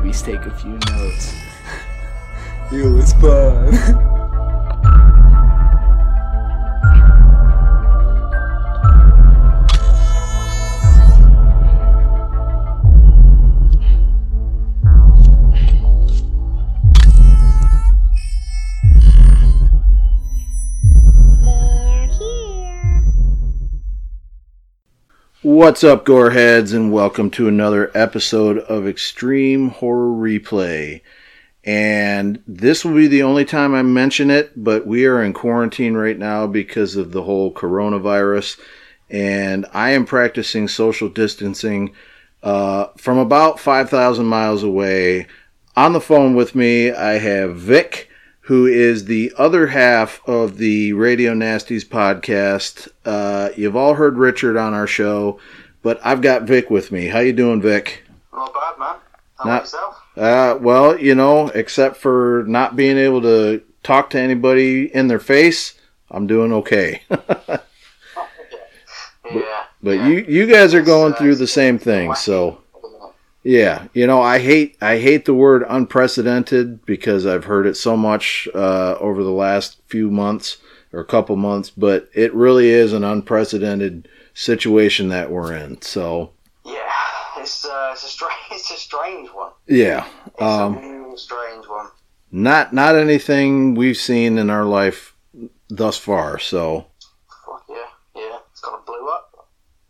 babies take a few notes. It was fun. What's up, Goreheads, and welcome to another episode of Extreme Horror Replay. And this will be the only time I mention it, but we are in quarantine right now because of the whole coronavirus, and I am practicing social distancing from about 5,000 miles away. On the phone with me, I have Vic, who is the other half of the Radio Nasties podcast. You've all heard Richard on our show, but I've got Vic with me. How you doing, Vic? Not bad, man. How about yourself? Well, you know, except for not being able to talk to anybody in their face, I'm doing okay. But you guys are going through the same thing, so... Yeah, you know, I hate the word unprecedented because I've heard it so much over the last few months or couple months, but it really is an unprecedented situation that we're in. So yeah, it's a strange one. Yeah, it's a real strange one. Not anything we've seen in our life thus far. So fuck yeah, it's kind of blew up.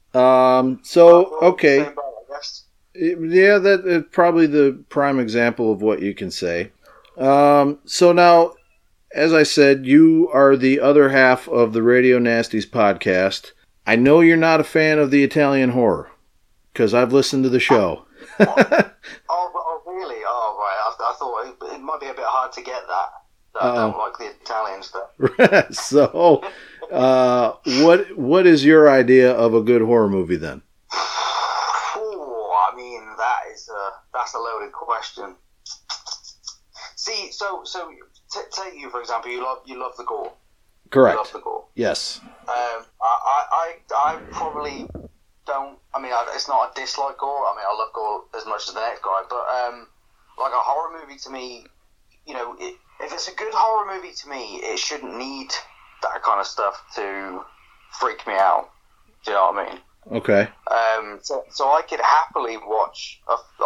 Okay. Yeah, that is probably the prime example of what you can say. So now, as I said, you are the other half of the Radio Nasties podcast. I know you're not a fan of the Italian horror, because I've listened to the show. Oh, really? Oh, right. I thought it might be a bit hard to get that I don't like the Italian stuff. So, what is your idea of a good horror movie then? That's a loaded question. See, so take you for example. You love the gore. Correct. You love the gore. Yes. I probably don't. I mean, it's not a dislike gore. I mean, I love gore as much as the next guy. But like a horror movie to me, you know, if it's a good horror movie to me, it shouldn't need that kind of stuff to freak me out. Do you know what I mean? Okay. So I could happily watch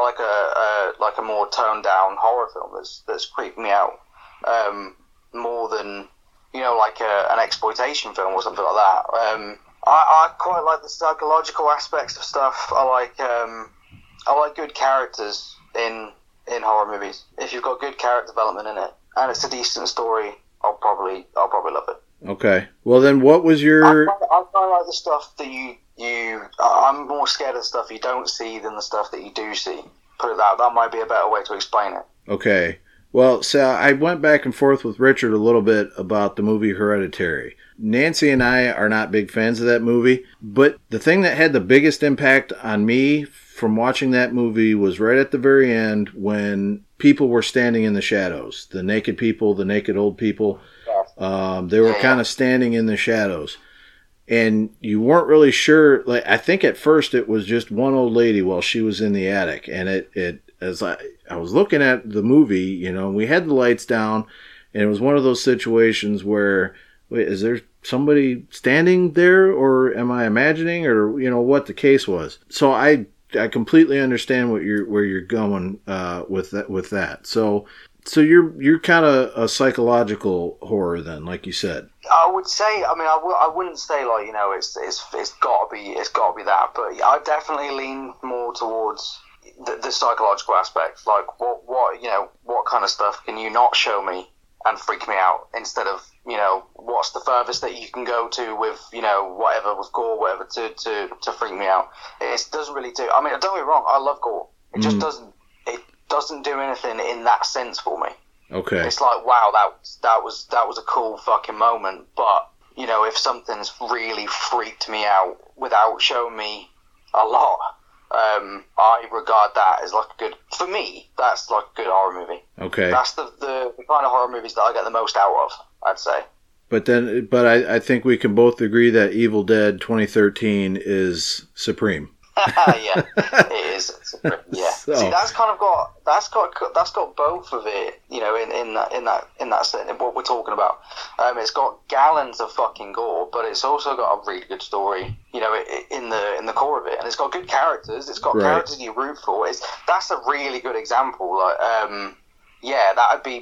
a more toned down horror film that's creeped me out more than, you know, like an exploitation film or something like that. I quite like the psychological aspects of stuff. I like good characters in horror movies. If you've got good character development in it and it's a decent story, I'll probably love it. Okay. Well, then, what was your? I quite like the stuff that I'm more scared of the stuff you don't see than the stuff that you do see. Put it that might be a better way to explain it. Okay. Well, so I went back and forth with Richard a little bit about the movie Hereditary. Nancy and I are not big fans of that movie, but the thing that had the biggest impact on me from watching that movie was right at the very end when people were standing in the shadows. The naked people, the naked old people. They were kind of standing in the shadows. And you weren't really sure. Like, I think at first it was just one old lady while she was in the attic. And as I was looking at the movie, you know, we had the lights down, and it was one of those situations where, wait, is there somebody standing there, or am I imagining, or, you know, what the case was? So I completely understand where you're going with that. So you're kind of a psychological horror then, like you said. I would say, I mean, I wouldn't say, like, you know, it's got to be that, but I definitely lean more towards the psychological aspect. Like, what kind of stuff can you not show me and freak me out, instead of, you know, what's the furthest that you can go to with, you know, whatever with gore, whatever to freak me out. It doesn't really do. I mean, don't get me wrong, I love gore. It just doesn't do anything in that sense for me. Okay. It's like, wow, that was a cool fucking moment, but, you know, if something's really freaked me out without showing me a lot, I regard that as like for me, that's like a good horror movie. Okay. That's the kind of horror movies that I get the most out of, I'd say. But I think we can both agree that Evil Dead 2013 is supreme. Yeah, it is. Yeah. So- See, that's got both of it. You know, in that sense, what we're talking about. It's got gallons of fucking gore, but it's also got a really good story. You know, in the core of it, and it's got good characters. It's got Right. characters you root for. That's a really good example. Like, yeah,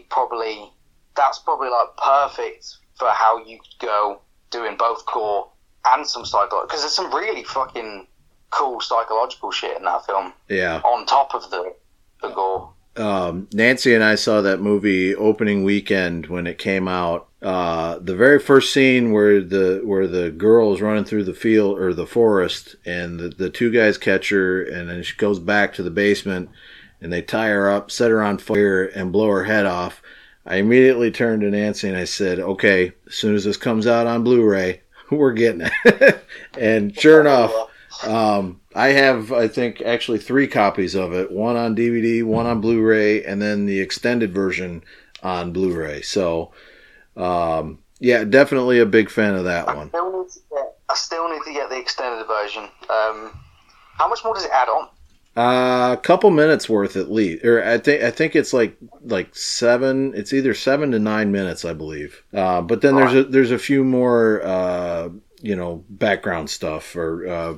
that's probably like perfect for how you go doing both gore and some psychological, because there's some really fucking cool psychological shit in that film Yeah. on top of the gore. Nancy and I saw that movie opening weekend when it came out. The very first scene where the girl is running through the field or the forest, and the two guys catch her, and then she goes back to the basement, and they tie her up, set her on fire, and blow her head off. I immediately turned to Nancy and I said, "Okay, as soon as this comes out on Blu-ray, we're getting it." And sure enough, I have, I think, actually 3 copies of it. One on DVD, one on Blu-ray, and then the extended version on Blu-ray. So, yeah, definitely a big fan of that one. I still need to get the extended version. How much more does it add on? A couple minutes worth at least, or I think it's like 7. It's either 7 to 9 minutes, I believe. But then there's a few more, background stuff, or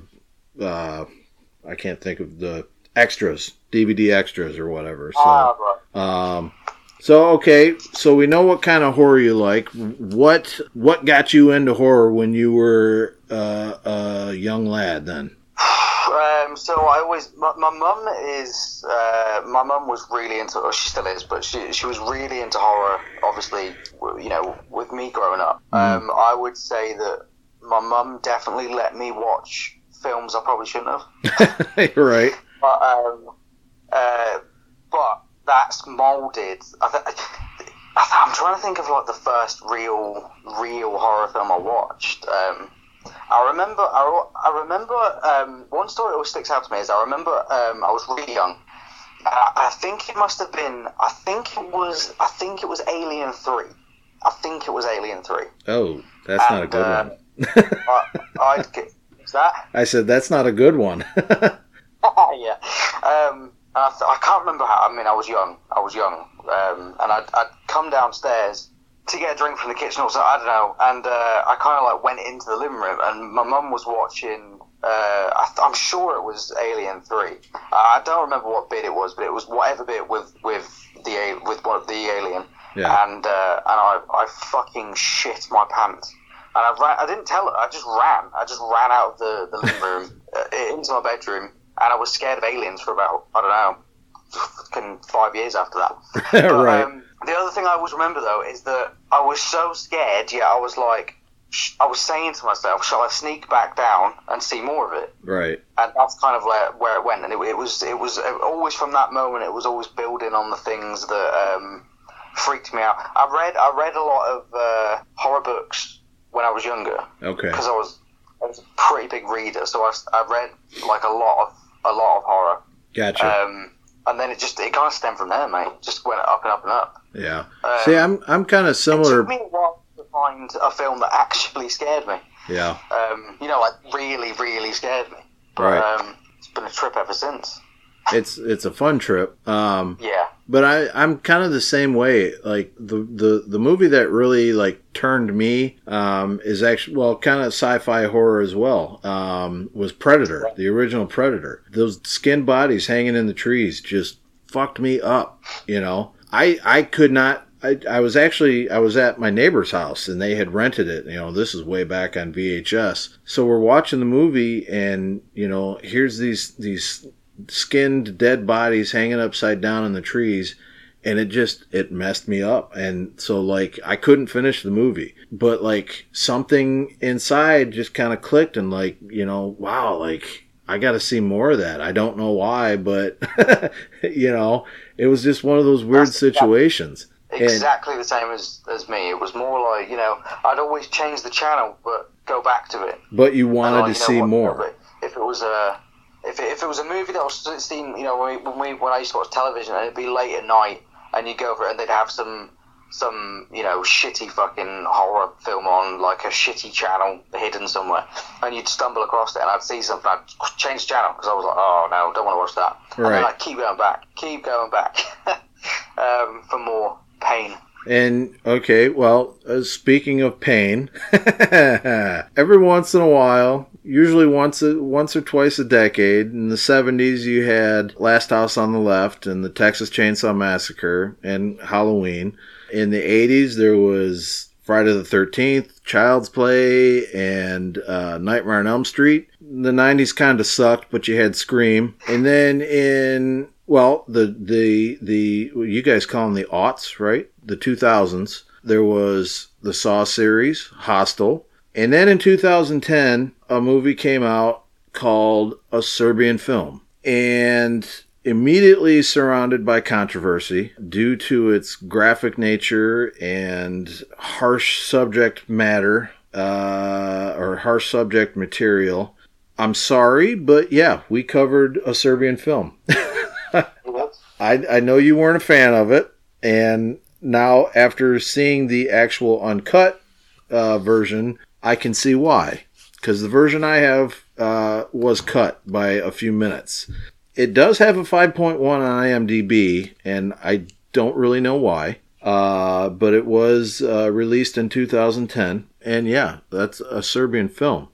I can't think of the extras, DVD extras or whatever. So, Right. so okay, so we know what kind of horror you like. What got you into horror when you were a young lad then? So I always, my mum is, my mum was really into, or she still is, but she was really into horror, obviously, you know, with me growing up. I would say that my mum definitely let me watch films I probably shouldn't have. Right. But that's molded. I'm trying to think of like the first real horror film I watched. I remember one story that always sticks out to me is I remember I was really young. I think it must have been. I think it was Alien 3. I think it was Alien 3. Oh, that's not a good one. Is that? I said that's not a good one. Yeah. I can't remember how. I mean, I was young, and I'd come downstairs to get a drink from the kitchen, or so, I don't know, and I kind of like went into the living room, and my mum was watching. I'm sure it was Alien 3. I don't remember what bit it was, but it was whatever bit with the alien. Yeah. And I fucking shit my pants. And I ran. I didn't tell her. I just ran. I just ran out of the living room into my bedroom, and I was scared of aliens for about, I don't know, fucking 5 years after that. But, Right. The other thing I always remember though is that I was so scared. Yeah, I was like, I was saying to myself, "Shall I sneak back down and see more of it?" Right. And that's kind of where it went. And it was always from that moment. It was always building on the things that freaked me out. I read a lot of horror books when I was younger. Okay. Because I was a pretty big reader, so I read like a lot of horror. Gotcha. And then it kind of stemmed from there, mate. Just went up and up and up. Yeah. See, I'm kind of similar. It took me a while to find a film that actually scared me. Yeah. Like really, really scared me. But, Right. It's been a trip ever since. It's a fun trip. Yeah. But I'm kind of the same way. Like the movie that really like turned me is actually, well, kind of sci-fi horror as well. Was Predator, the original Predator. Those skinned bodies hanging in the trees just fucked me up. You know, I could not. I was at my neighbor's house and they had rented it. You know, this is way back on VHS. So we're watching the movie and here's these skinned dead bodies hanging upside down in the trees, and it messed me up. And so like I couldn't finish the movie, but like something inside just kind of clicked and like, wow, like I got to see more of that. I don't know why, but it was just one of those weird situations. Exactly the same as me. It was more like, I'd always change the channel but go back to it. But you wanted to see more. But if it was a movie that was seen, when I used to watch television, and it'd be late at night, and you go over it, and they'd have some some, shitty fucking horror film on, like, a shitty channel hidden somewhere, and you'd stumble across it, and I'd see something, I'd change the channel, because I was like, oh, no, don't want to watch that. Right. And then I'd keep going back, for more pain. And, okay, well, speaking of pain, every once in a while, usually once or twice a decade, in the 70s you had Last House on the Left and the Texas Chainsaw Massacre and Halloween. In the 80s there was Friday the 13th, Child's Play, and Nightmare on Elm Street. The 90s kind of sucked, but you had Scream. And then in... Well, the you guys call them the aughts, right? The 2000s. There was the Saw series, Hostel. And then in 2010, a movie came out called A Serbian Film. And immediately surrounded by controversy due to its graphic nature and harsh subject matter, or harsh subject material. I'm sorry, but yeah, we covered A Serbian Film. I know you weren't a fan of it, and now after seeing the actual uncut version, I can see why. Because the version I have was cut by a few minutes. It does have a 5.1 on IMDb, and I don't really know why. But it was released in 2010, and yeah, that's A Serbian Film.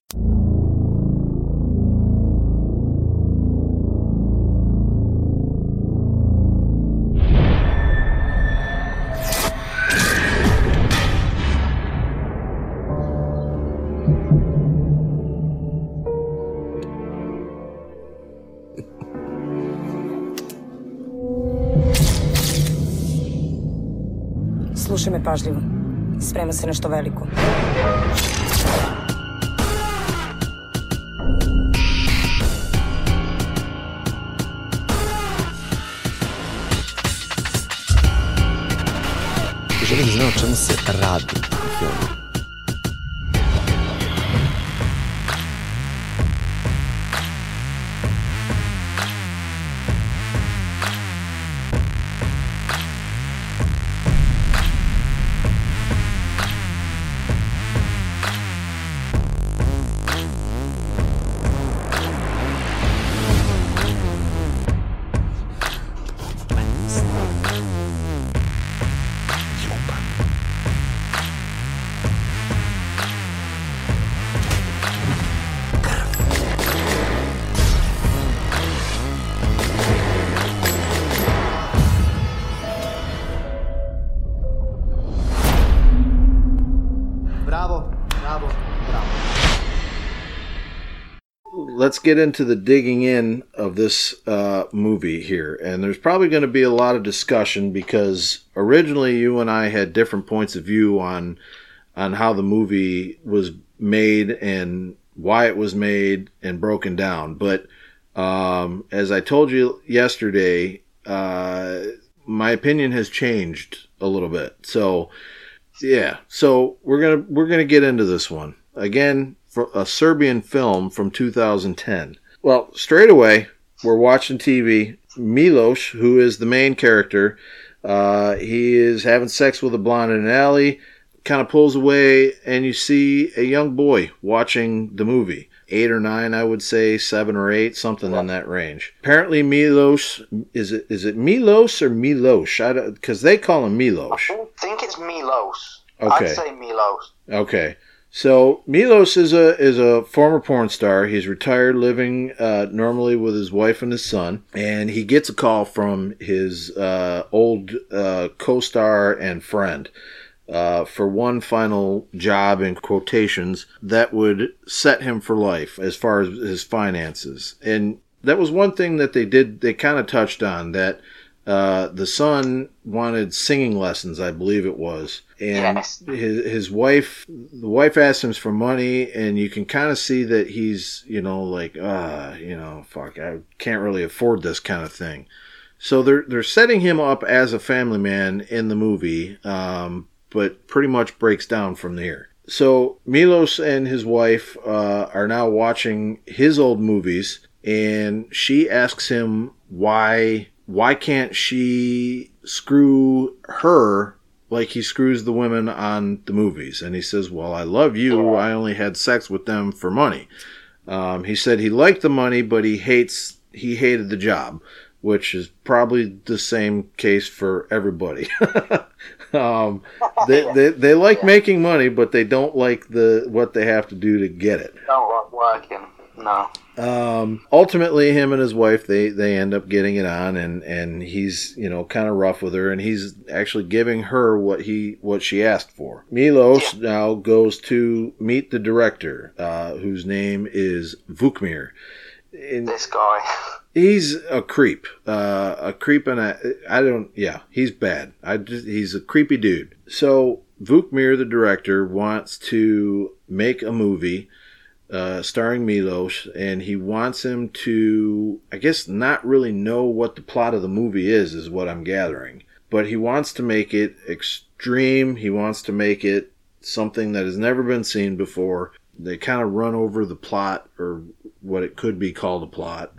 Slušaj me pažljivo. Sprema se nešto veliko. Želim da znam o čemu se radi u filmu. Let's get into the digging in of this movie here. And there's probably going to be a lot of discussion because originally you and I had different points of view on how the movie was made and why it was made and broken down. But as I told you yesterday, my opinion has changed a little bit. So yeah, so we're gonna get into this one again. For A Serbian Film from 2010. Well, straight away, we're watching TV. Milos, who is the main character, he is having sex with a blonde in an alley, kind of pulls away, and you see a young boy watching the movie. 8 or 9, I would say, 7 or 8, something in that range. Apparently Milos, is it Milos or Milos? Because they call him Milos. I think it's Milos. Okay. I'd say Milos. Okay. So Milos is a former porn star. He's retired, living normally with his wife and his son, and he gets a call from his old co-star and friend for one final job, in quotations, that would set him for life as far as his finances. And that was one thing that they did. They kind of touched on that. The son wanted singing lessons, I believe it was. And yes. the wife asked him for money, and you can kind of see that he's, fuck, I can't really afford this kind of thing. So they're setting him up as a family man in the movie, but pretty much breaks down from there. So Milos and his wife are now watching his old movies, and she asks him why can't she screw her like he screws the women on the movies. And he says, well, I love you. I only had sex with them for money. He said he liked the money, but he hated the job, which is probably the same case for everybody. They like making money, but they don't like what they have to do to get it. Don't like working. No. Ultimately, him and his wife, they end up getting it on, and he's, kind of rough with her, and he's actually giving her what she asked for. Milos now goes to meet the director, whose name is Vukmir. This guy. He's a creep. He's bad. He's a creepy dude. So Vukmir, the director, wants to make a movie starring Milos, and he wants him to, I guess, not really know what the plot of the movie is what I'm gathering. But he wants to make it extreme. He wants to make it something that has never been seen before. They kind of run over the plot, or what it could be called a plot.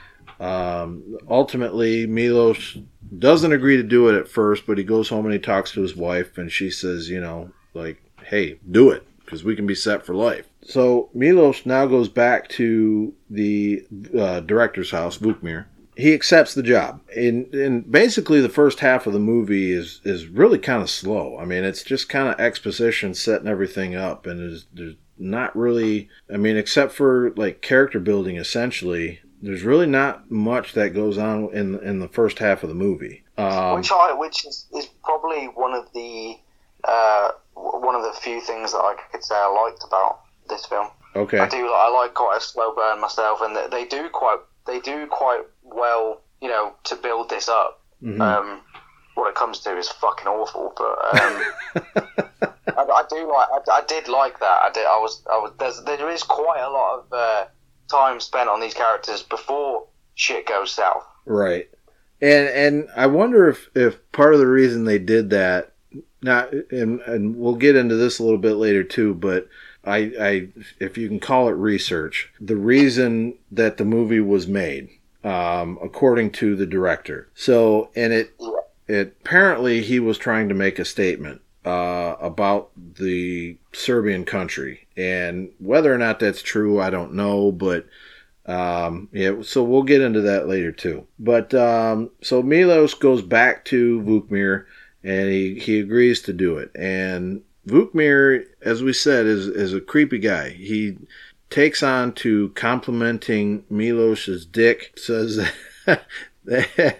Ultimately, Milos doesn't agree to do it at first, but he goes home and he talks to his wife, and she says, hey, do it, because we can be set for life. So Milos now goes back to the director's house, Vukmir. He accepts the job. And basically the first half of the movie is really kind of slow. I mean, it's just kind of exposition setting everything up, and there's not really, except for like character building, essentially, there's really not much that goes on in the first half of the movie. Which is probably one of the few things that I could say I liked about this film. Okay. I like quite a slow burn myself, and they do quite well, to build this up. Mm-hmm. What it comes to is fucking awful, but I did like that. There is quite a lot of time spent on these characters before shit goes south. Right. And I wonder if part of the reason they did that, now, and we'll get into this a little bit later too, but I if you can call it research, the reason that the movie was made, according to the director. So, and it apparently he was trying to make a statement about the Serbian country, and whether or not that's true, I don't know, but so we'll get into that later too. But so Milos goes back to Vukmir, and he agrees to do it. And Vukmir, as we said, is a creepy guy. He takes on to complimenting Milos's dick, says that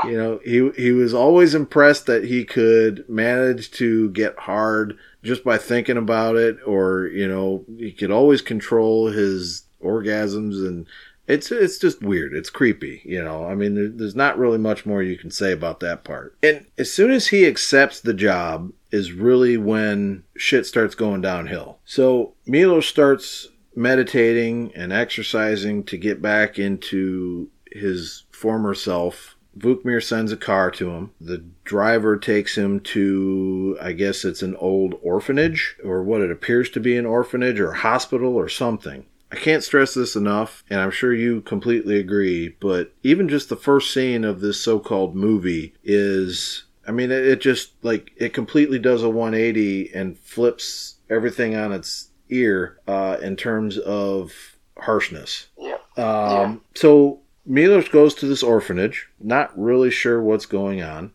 he was always impressed that he could manage to get hard just by thinking about it, or he could always control his orgasms, and it's just weird. It's creepy, there's not really much more you can say about that part. And as soon as he accepts the job is really when shit starts going downhill. So Milos starts meditating and exercising to get back into his former self. Vukmir sends a car to him. The driver takes him to, I guess it's an old orphanage, or what it appears to be an orphanage or hospital or something. I can't stress this enough, and I'm sure you completely agree, but even just the first scene of this so-called movie is, it just, it completely does a 180 and flips everything on its ear in terms of harshness. Yeah. So Milos goes to this orphanage, not really sure what's going on.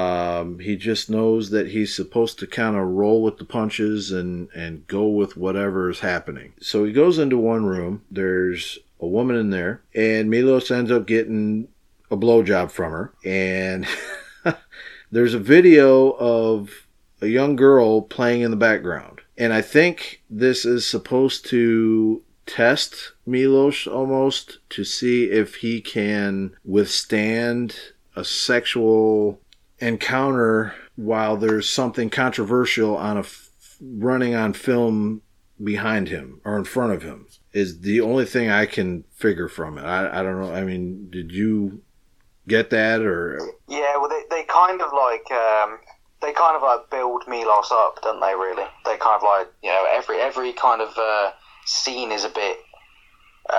He just knows that he's supposed to kind of roll with the punches and go with whatever is happening. So he goes into one room. There's a woman in there, and Milos ends up getting a blowjob from her. And there's a video of a young girl playing in the background. And I think this is supposed to test Milos almost, to see if he can withstand a sexual encounter while there's something controversial running on film behind him or in front of him, is the only thing I can figure from it. I don't know. Did you get that? Or yeah, well, they kind of build Milos up, don't they? Really, they kind of every kind of scene is a bit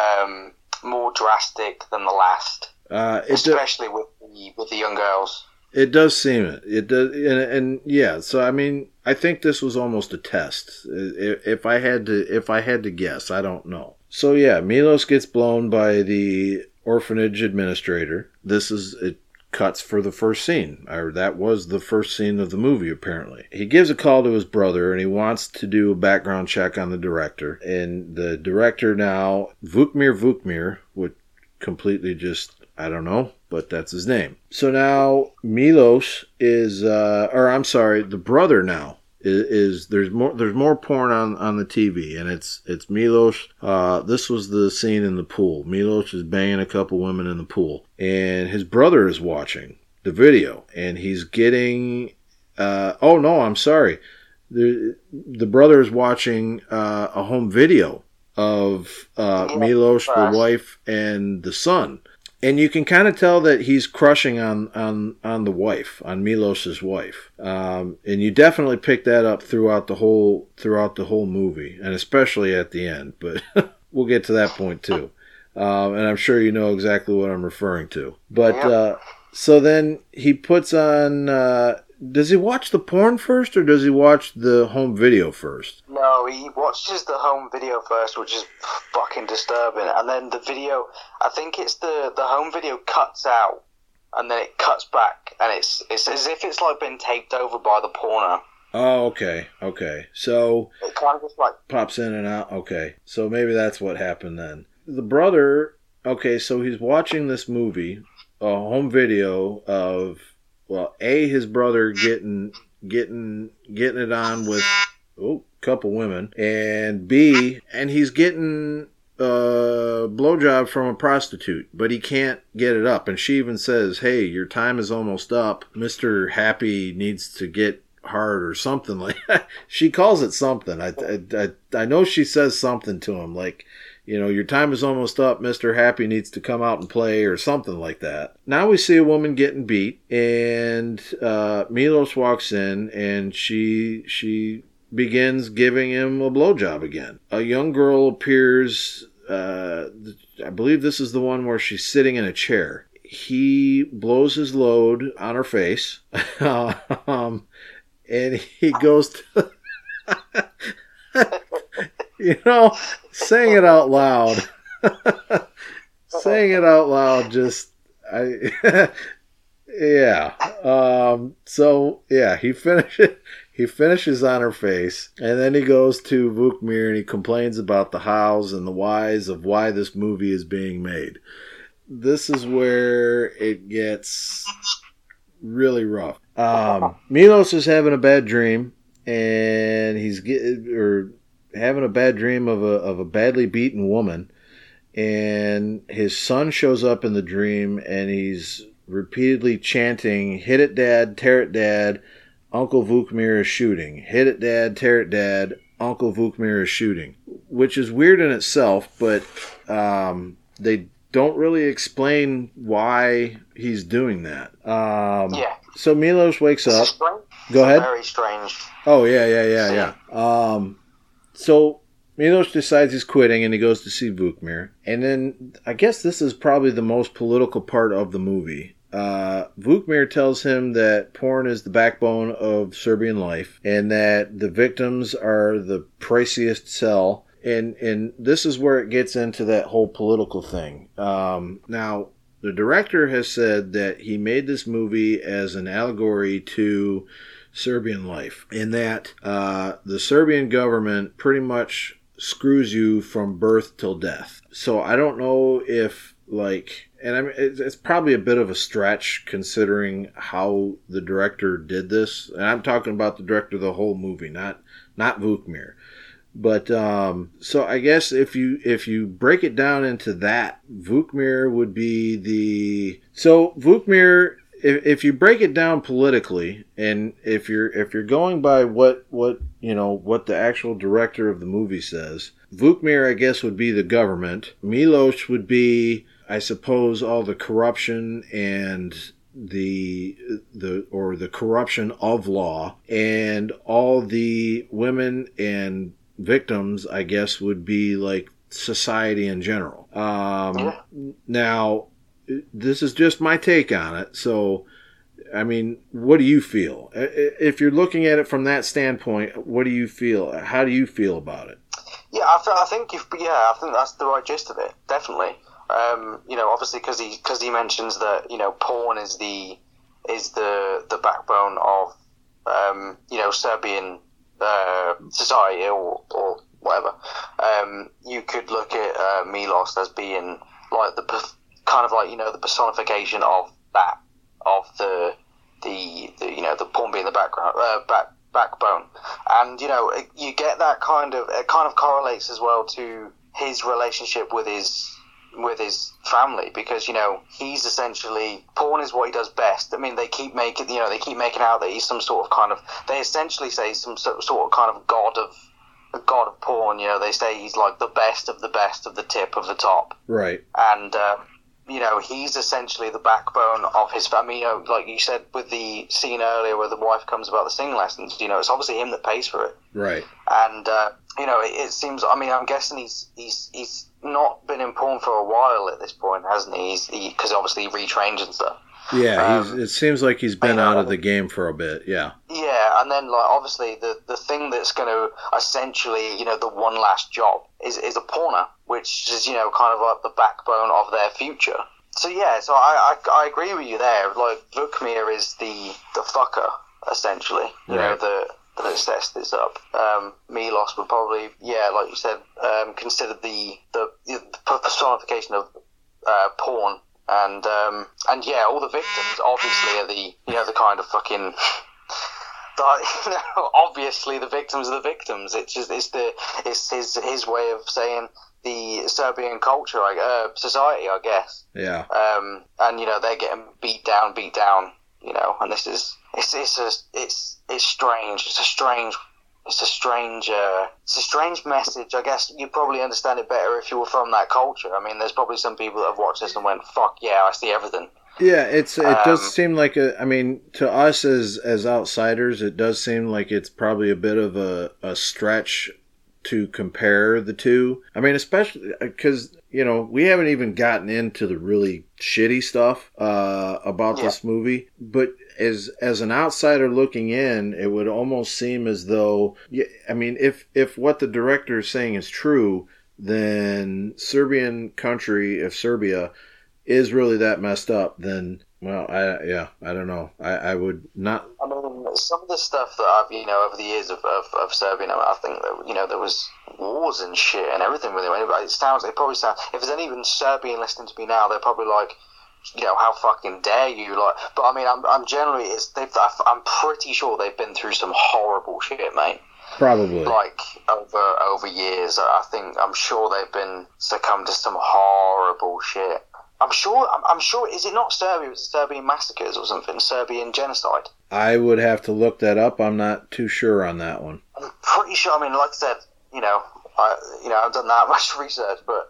more drastic than the last, especially with the young girls. It does seem it. It does, and yeah. So I mean, I think this was almost a test. If I had to guess, I don't know. So yeah, Milos gets blown by the orphanage administrator. It cuts for the first scene, or that was the first scene of the movie. Apparently, he gives a call to his brother, and he wants to do a background check on the director. And the director now, Vukmir, would completely just. I don't know, but that's his name. So now Milos is, the brother now is there's more porn on the TV, and it's Milos. This was the scene in the pool. Milos is banging a couple women in the pool, and his brother is watching the video, and he's getting. Oh no, I'm sorry. The brother is watching a home video of Milos, the wife, and the son. And you can kind of tell that he's crushing on the wife, on Milos's wife, and you definitely pick that up throughout the whole movie, and especially at the end. But we'll get to that point too, and I'm sure you know exactly what I'm referring to. But so then he puts on. Does he watch the porn first, or does he watch the home video first? No, he watches the home video first, which is fucking disturbing. And then the video, I think it's the home video cuts out, and then it cuts back, and it's as if it's like been taped over by the porno. Oh, okay. So it kind of just like pops in and out. Okay, so maybe that's what happened then. The brother. Okay, so he's watching this movie, a home video of. Well, his brother getting it on with a couple women, and B, and he's getting a blowjob from a prostitute, but he can't get it up. And she even says, "Hey, your time is almost up. Mr. Happy needs to get hard," or something like that. She calls it something. I know she says something to him like, you know, your time is almost up. Mr. Happy needs to come out and play, or something like that. Now we see a woman getting beat, and Milos walks in, and she begins giving him a blowjob again. A young girl appears. I believe this is the one where she's sitting in a chair. He blows his load on her face, and he goes to... You know, saying it out loud, just, yeah. So, yeah, he finishes on her face, and then he goes to Vukmir, and he complains about the hows and the whys of why this movie is being made. This is where it gets really rough. Milos is having a bad dream, and he's having a bad dream of a badly beaten woman, and his son shows up in the dream, and he's repeatedly chanting, "Hit it, Dad, tear it, Dad, Uncle Vukmir is shooting. Hit it, Dad, tear it, Dad, Uncle Vukmir is shooting," which is weird in itself, but they don't really explain why he's doing that. yeah. So Milos wakes up. Strange. Go ahead. Very strange. Oh, yeah. So Milos decides he's quitting, and he goes to see Vukmir. And then I guess this is probably the most political part of the movie. Vukmir tells him that porn is the backbone of Serbian life, and that the victims are the priciest sell. And this is where it gets into that whole political thing. Now, the director has said that he made this movie as an allegory to Serbian life, in that the Serbian government pretty much screws you from birth till death. So I don't know if, like, and I mean, it's probably a bit of a stretch considering how the director did this. And I'm talking about the director of the whole movie, not Vukmir. But so I guess if you break it down into that, Vukmir would be the... So Vukmir, if you break it down politically, and if you're going by what the actual director of the movie says, Vukmir, I guess, would be the government. Milos would be, I suppose, all the corruption and the corruption of law, and all the women and victims, I guess, would be like society in general. Now, this is just my take on it. So I mean, what do you feel? If you're looking at it from that standpoint, what do you feel? How do you feel about it? Yeah, I think that's the right gist of it. Definitely. Obviously because he mentions that porn is the backbone of Serbian society or whatever. You could look at Milos as being like the personification of that, of the porn being the backbone, and you get that it kind of correlates as well to his relationship with his family, because he's essentially, porn is what he does best. I mean, they keep making out that he's some sort of they essentially say some sort of kind of god of porn. They say he's like the best of the tip of the top, right? And he's essentially the backbone of his family. Like you said with the scene earlier where the wife comes about the singing lessons, it's obviously him that pays for it. Right. And, it seems, I'm guessing he's not been in porn for a while at this point, hasn't he? Because obviously he retrains and stuff. Yeah, it seems like he's been out of the game for a bit, yeah. Yeah, and then, obviously, the thing that's going to essentially, the one last job is a porno, which is, kind of like the backbone of their future. So, yeah, I agree with you there. Like, Vukmir is the fucker, essentially, right. That sets this up. Milos would probably, like you said, consider the personification of porn. And all the victims obviously are the kind of fucking obviously the victims are the victims. It's his way of saying the Serbian culture, society, I guess. Yeah. And they're getting beat down, and this is it's strange. It's a strange message. I guess you probably understand it better if you were from that culture. I mean, there's probably some people that have watched this and went, "Fuck yeah, I see everything." Yeah, it does seem like to us as outsiders, it does seem like it's probably a bit of a stretch to compare the two. I mean, especially because we haven't even gotten into the really shitty stuff about this movie, but as an outsider looking in, it would almost seem as though, if what the director is saying is true, then if Serbia is really that messed up, then, well, I don't know. I would not. I mean, some of the stuff that I've, over the years of Serbia, I think that, there was wars and shit and everything with it. It probably sounds, if there's any even Serbian listening to me now, they're probably like, how fucking dare you? But I mean, I'm generally, I'm pretty sure they've been through some horrible shit, mate. Probably. Like, over years, I'm sure they've been succumbed to some horrible shit. I'm sure, is it not Serbia? It's Serbian massacres or something, Serbian genocide. I would have to look that up. I'm not too sure on that one. I'm pretty sure, like I said, I've done that much research, but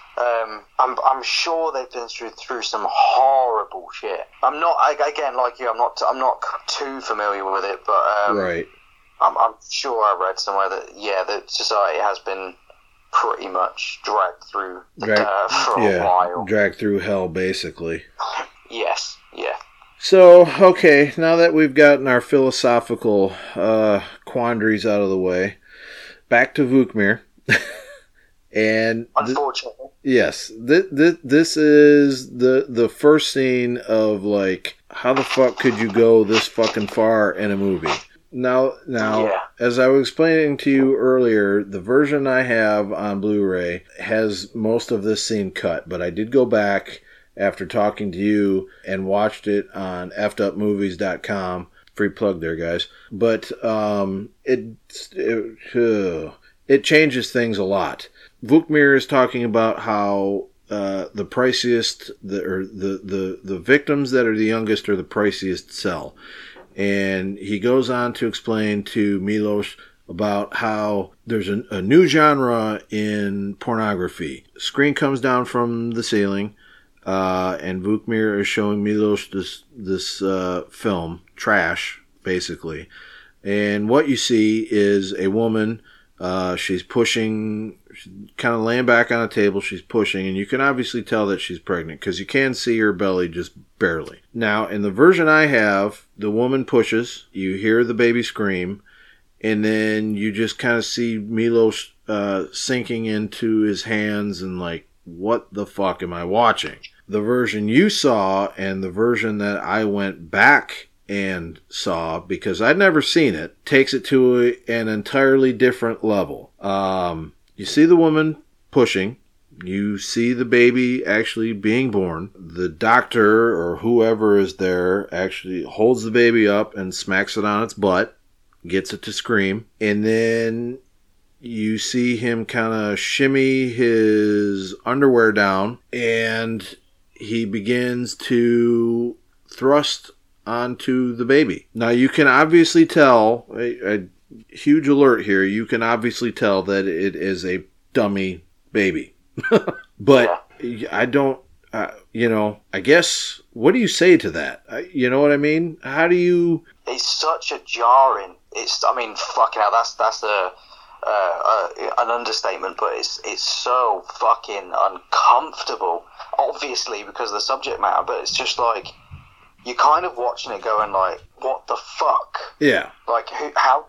I'm sure they've been through some horrible shit. I'm not, again, like you, I'm not too familiar with it, but right. I'm sure I read somewhere that the society has been pretty much dragged through the dirt for a while. Dragged through hell, basically. Yes, yeah. So, okay, now that we've gotten our philosophical quandaries out of the way, back to Vukmir. And unfortunately, yes, this is the first scene of, like, how the fuck could you go this fucking far in a movie? Now, as I was explaining to you earlier, the version I have on Blu-ray has most of this scene cut, but I did go back after talking to you and watched it on effedupmovies.com. Free plug there, guys. But it changes things a lot. Vukmir is talking about how the priciest, the victims that are the youngest are the priciest sell. And he goes on to explain to Milos about how there's a new genre in pornography. Screen comes down from the ceiling, and Vukmir is showing Milos this film, trash, basically. And what you see is a woman She's pushing, kind of laying back on a table. She's pushing, and you can obviously tell that she's pregnant because you can see her belly just barely. Now, in the version I have, the woman pushes, you hear the baby scream, and then you just kind of see Milos sinking into his hands and like, what the fuck am I watching? The version you saw and the version that I went back and saw, because I'd never seen it, takes it to an entirely different level. You see the woman pushing. You see the baby actually being born. The doctor or whoever is there actually holds the baby up and smacks it on its butt, gets it to scream, and then you see him kind of shimmy his underwear down, and he begins to thrust onto the baby. Now you can obviously tell, a huge alert here, you can obviously tell that it is a dummy baby. But I don't, I guess, what do you say to that? You know what I mean? How do you... It's such a jarring, fucking hell, that's an understatement, but it's so fucking uncomfortable, obviously because of the subject matter, but it's just like, you're kind of watching it going like, what the fuck? Yeah. Like, how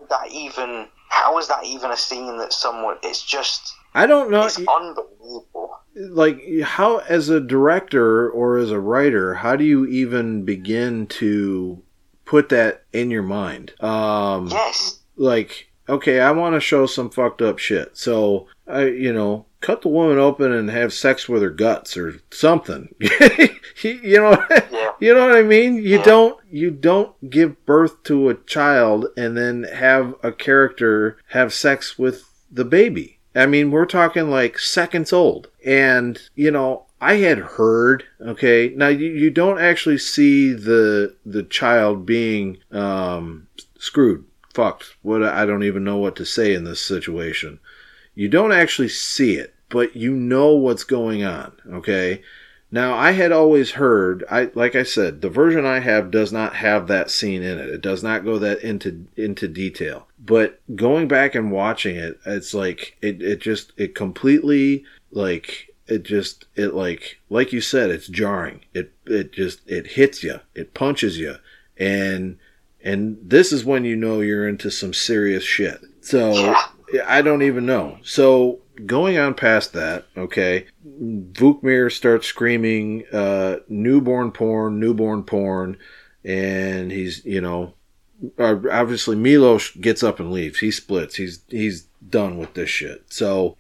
is that even a scene that someone, it's just... I don't know. It's unbelievable. Like, how, as a director or as a writer, how do you even begin to put that in your mind? Yes. Like, okay, I want to show some fucked up shit. So, cut the woman open and have sex with her guts or something. You know what I mean? You don't give birth to a child and then have a character have sex with the baby. I mean, we're talking like seconds old. And, I had heard, okay, now you don't actually see the child being screwed, fucked. I don't even know what to say in this situation. You don't actually see it, but you know what's going on, okay? Now, I had always heard, like I said, the version I have does not have that scene in it. It does not go that into detail. But going back and watching it, it's like, it completely, like you said, it's jarring. It hits you. It punches you. And this is when you know you're into some serious shit. So, I don't even know. So, going on past that, okay, Vukmir starts screaming, newborn porn, and he's, obviously Milos gets up and leaves. He splits. He's done with this shit. So,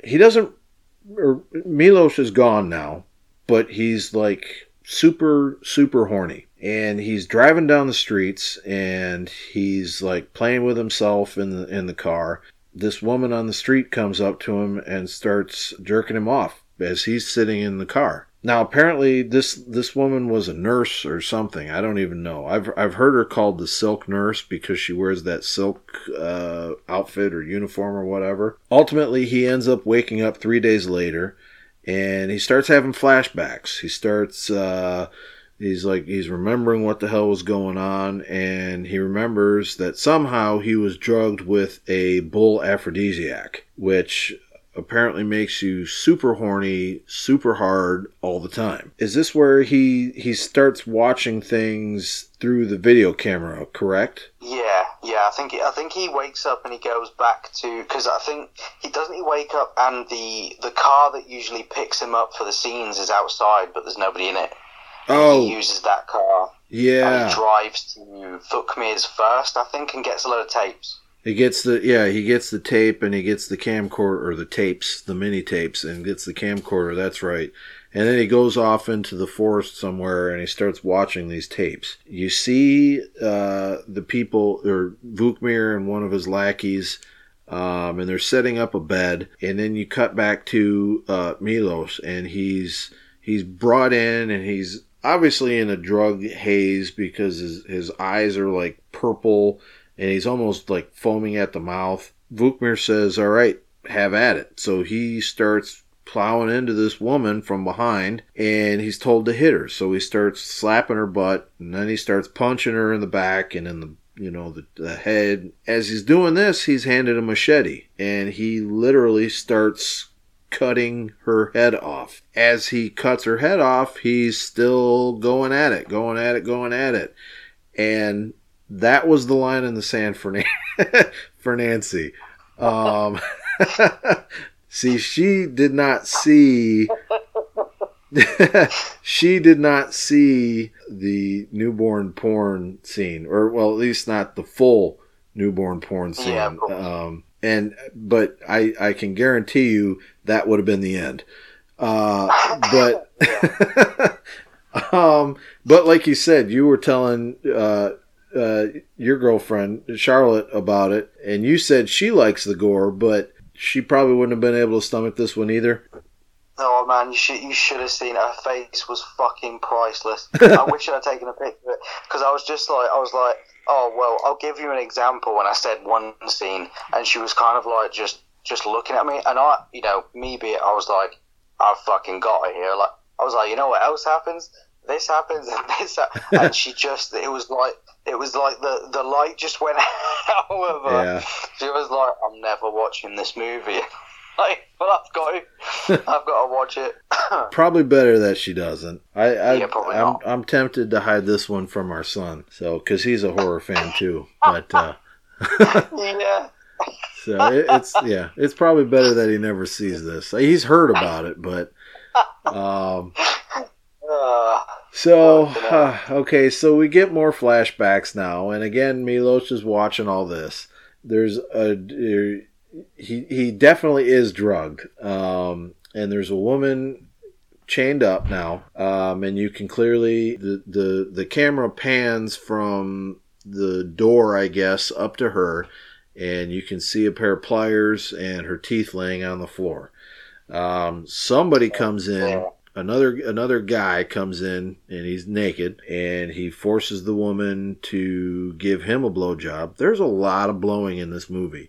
Milos is gone now, but he's like super, super horny. And he's driving down the streets, and he's like playing with himself in the car. This woman on the street comes up to him and starts jerking him off as he's sitting in the car. Now, apparently, this woman was a nurse or something. I don't even know. I've heard her called the Silk Nurse because she wears that silk outfit or uniform or whatever. Ultimately, he ends up waking up 3 days later, and he starts having flashbacks. He starts... He's remembering what the hell was going on, and he remembers that somehow he was drugged with a bull aphrodisiac, which apparently makes you super horny, super hard all the time. Is this where he starts watching things through the video camera, correct? Yeah. I think he wakes up and he goes back to, because I think he wake up and the car that usually picks him up for the scenes is outside, but there's nobody in it. Oh. He uses that car. Yeah. And he drives to Vukmir's first, I think, and gets a load of tapes. He gets the tape, and he gets the camcorder, or the tapes, the mini tapes, and gets the camcorder, that's right. And then he goes off into the forest somewhere, and he starts watching these tapes. You see the people, or Vukmir and one of his lackeys, and they're setting up a bed, and then you cut back to Milos, and he's brought in, and he's obviously in a drug haze because his eyes are like purple and he's almost like foaming at the mouth. Vukmir says, all right, have at it. So he starts plowing into this woman from behind, and he's told to hit her. So he starts slapping her butt, and then he starts punching her in the back and in the the head. As he's doing this, he's handed a machete, and he literally starts cutting her head off. As he cuts her head off, he's still going at it. And that was the line in the sand for for Nancy. See, she did not see the newborn porn scene, or well, at least not the full newborn porn scene. Yeah, of course. But I can guarantee you that would have been the end. But but like you said, you were telling your girlfriend Charlotte about it, and you said she likes the gore, but she probably wouldn't have been able to stomach this one either. Oh man, you should have seen her face was fucking priceless. I wish I'd taken a picture of it, because I was like, oh well, I'll give you an example. When I said one scene, and she was kind of like just looking at me, and I was like, I've fucking got it here. Like, I was like, you know what else happens? This happens, and this, and she just, it was like the light just went out of her. Yeah. She was like, I'm never watching this movie. Like, well, I've got to watch it. Probably better that she doesn't. Probably not. I'm tempted to hide this one from our son, so because he's a horror fan too. But Yeah. so it's probably better that he never sees this. He's heard about it, but okay, so we get more flashbacks now, and again, Milos is watching all this. He definitely is drugged, and there's a woman chained up now, and you can clearly the camera pans from the door, I guess, up to her, and you can see a pair of pliers and her teeth laying on the floor. Somebody comes in. Another guy comes in, and he's naked, and he forces the woman to give him a blowjob. There's a lot of blowing in this movie.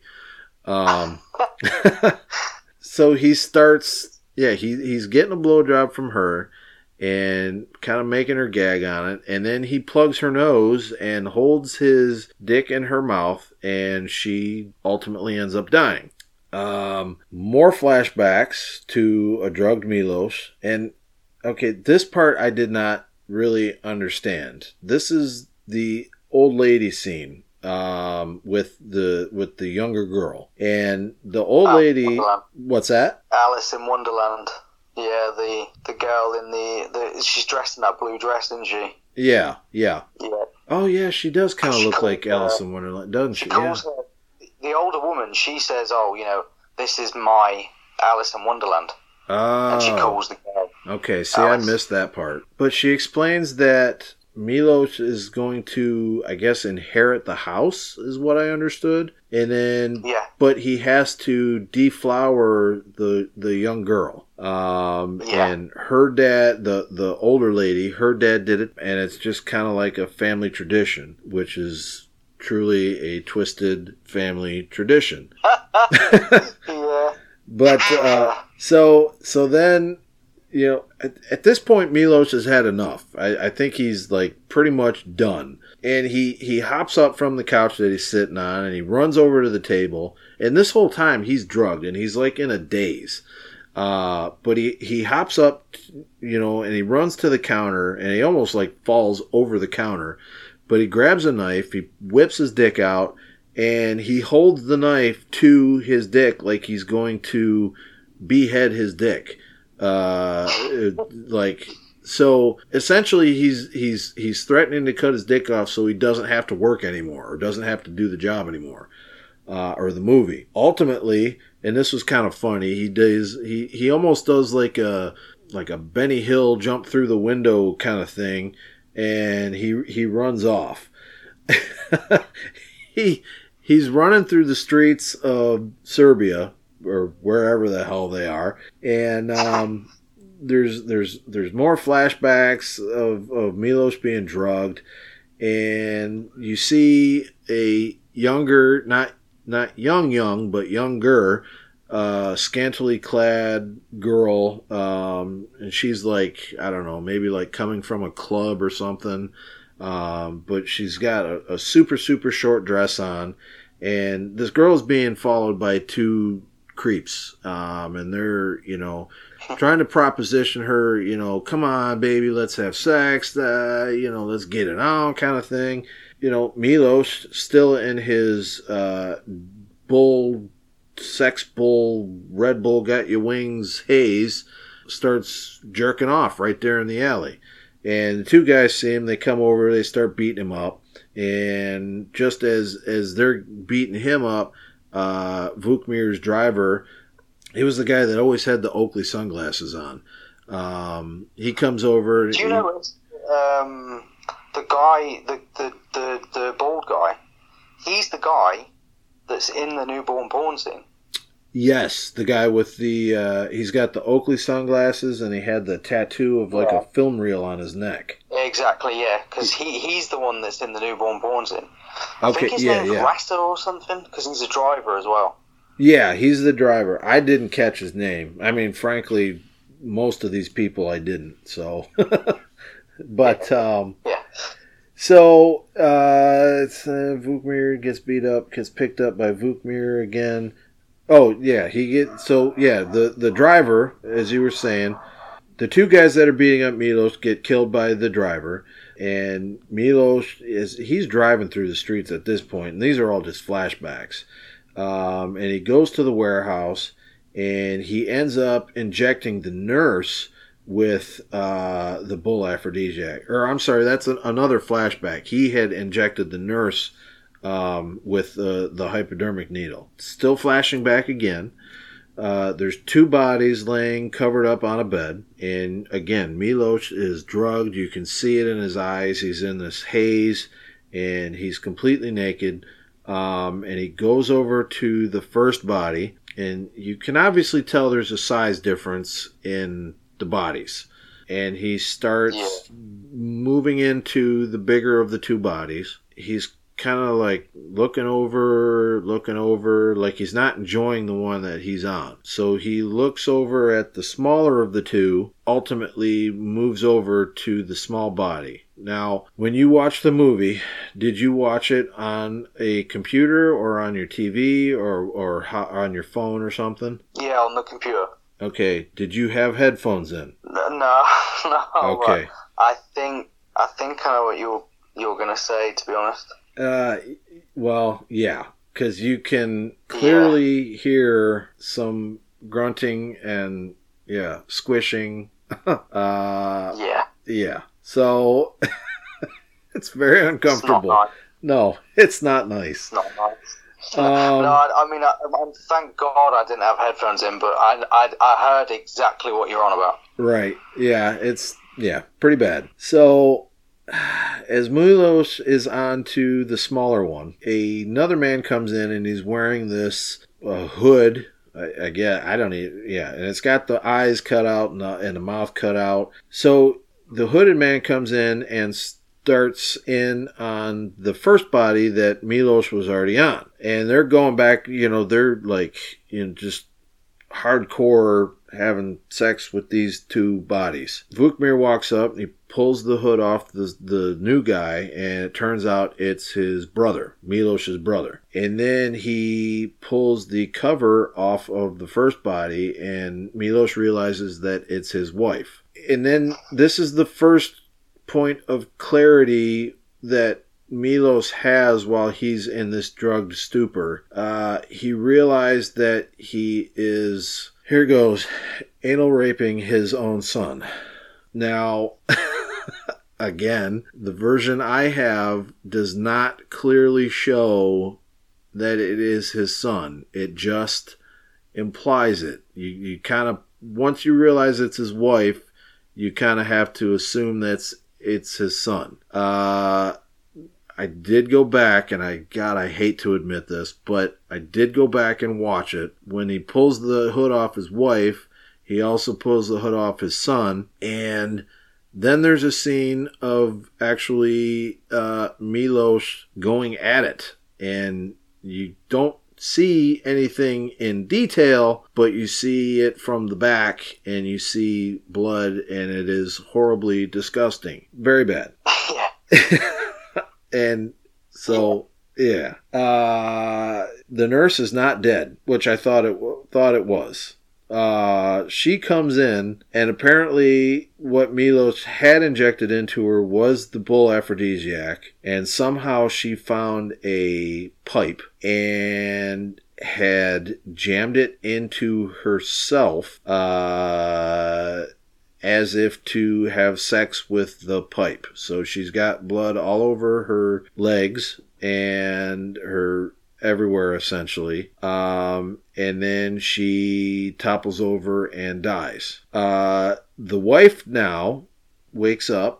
So he starts, he's getting a blowjob from her and kind of making her gag on it, and then he plugs her nose and holds his dick in her mouth, and she ultimately ends up dying. More flashbacks to a drugged Milos, and okay, this part I did not really understand. This is the old lady scene with the younger girl, and the old lady. Wonderland. What's that? Alice in Wonderland. Yeah, the girl in the she's dressed in that blue dress, isn't she? Yeah. Yeah. Oh yeah, she does kind of She look calls like her- Alice in Wonderland, doesn't she? She calls her, the older woman, she says, this is my Alice in Wonderland. And she Oh, calls the girl. okay. See, Alice. I missed that part. But she explains that Milos is going to, I guess, inherit the house, is what I understood. And then, Yeah. but he has to deflower the young girl. Yeah. And her dad, the older lady, her dad did it, and it's just kind of like a family tradition, which is truly a twisted family tradition. Yeah. But so then, at this point, Milos has had enough. I think he's like pretty much done, and he hops up from the couch that he's sitting on, and he runs over to the table. And this whole time, he's drugged, and he's like in a daze. But he hops up, and he runs to the counter, and he almost like falls over the counter. But he grabs a knife, he whips his dick out, and he holds the knife to his dick like he's going to behead his dick. So essentially he's threatening to cut his dick off so he doesn't have to work anymore, or doesn't have to do the job anymore, or the movie. Ultimately, and this was kind of funny, he almost does like a Benny Hill jump through the window kind of thing, and he runs off. He's running through the streets of Serbia, or wherever the hell they are, and there's more flashbacks of Milos being drugged, and you see a younger, not young, but younger, scantily clad girl, and she's like, I don't know, maybe like coming from a club or something. But she's got a super, super short dress on, and this girl's being followed by two creeps, and they're, trying to proposition her, come on, baby, let's have sex, let's get it on, kind of thing. Milos, still in his sex bull, Red Bull got your wings haze, starts jerking off right there in the alley. And the two guys see him, they come over, they start beating him up. And just as they're beating him up, Vukmir's driver, he was the guy that always had the Oakley sunglasses on. He comes over. Do you know the guy, the bald guy? He's the guy that's in the newborn porn scene. Yes, the guy with the he's got the Oakley sunglasses, and he had the tattoo of like a film reel on his neck. Exactly, yeah, because he's the one that's in the newborn porn scene. I Okay, think his name's Rasta or something, because he's a driver as well. Yeah, he's the driver. I didn't catch his name. I mean, frankly, most of these people I didn't. So, but yeah. So Vukmir gets beat up, gets picked up by Vukmir again. Oh yeah, the driver, as you were saying, the two guys that are beating up Milos get killed by the driver, and Milos he's driving through the streets at this point, and these are all just flashbacks. And he goes to the warehouse, and he ends up injecting the nurse with the bull aphrodisiac. Or I'm sorry, that's another flashback. He had injected the nurse with the hypodermic needle. Still flashing back again. There's two bodies laying covered up on a bed. And again, Milos is drugged. You can see it in his eyes. He's in this haze, and he's completely naked. And he goes over to the first body, and you can obviously tell there's a size difference in the bodies. And he starts moving into the bigger of the two bodies. He's kind of like looking over, like he's not enjoying the one that he's on. So he looks over at the smaller of the two, ultimately moves over to the small body. Now, when you watch the movie, did you watch it on a computer or on your TV or on your phone or something? Yeah, on the computer. Okay. Did you have headphones in? No. Okay. I think I know what you're gonna say, to be honest. Well, yeah, because you can clearly hear some grunting and squishing. Yeah. So it's very uncomfortable. It's not nice. No, it's not nice. It's not nice. I mean, thank God I didn't have headphones in, but I heard exactly what you're on about. Right. Yeah, it's pretty bad. So as Milos is on to the smaller one, another man comes in, and he's wearing this hood. I don't even, and it's got the eyes cut out and the mouth cut out. So the hooded man comes in and starts in on the first body that Milos was already on. And they're going back, they're like, just hardcore having sex with these two bodies. Vukmir walks up and he pulls the hood off the new guy, and it turns out it's his brother, Milos's brother. And then he pulls the cover off of the first body, and Milos realizes that it's his wife. And then this is the first point of clarity that Milos has while he's in this drugged stupor. He realized that he is, here goes, anal raping his own son. Now, again, the version I have does not clearly show that it is his son. It just implies it. You kind of, once you realize it's his wife, you kind of have to assume that it's his son. I did go back, and I hate to admit this, but I did go back and watch it. When he pulls the hood off his wife, he also pulls the hood off his son, and then there's a scene of actually Milos going at it, and you don't see anything in detail, but you see it from the back, and you see blood, and it is horribly disgusting. Very bad. Yeah. And so, yeah. The nurse is not dead, which I thought it was. She comes in, and apparently what Milos had injected into her was the bull aphrodisiac, and somehow she found a pipe and had jammed it into herself as if to have sex with the pipe. So she's got blood all over her legs and her everywhere, essentially. And then she topples over and dies. The wife now wakes up,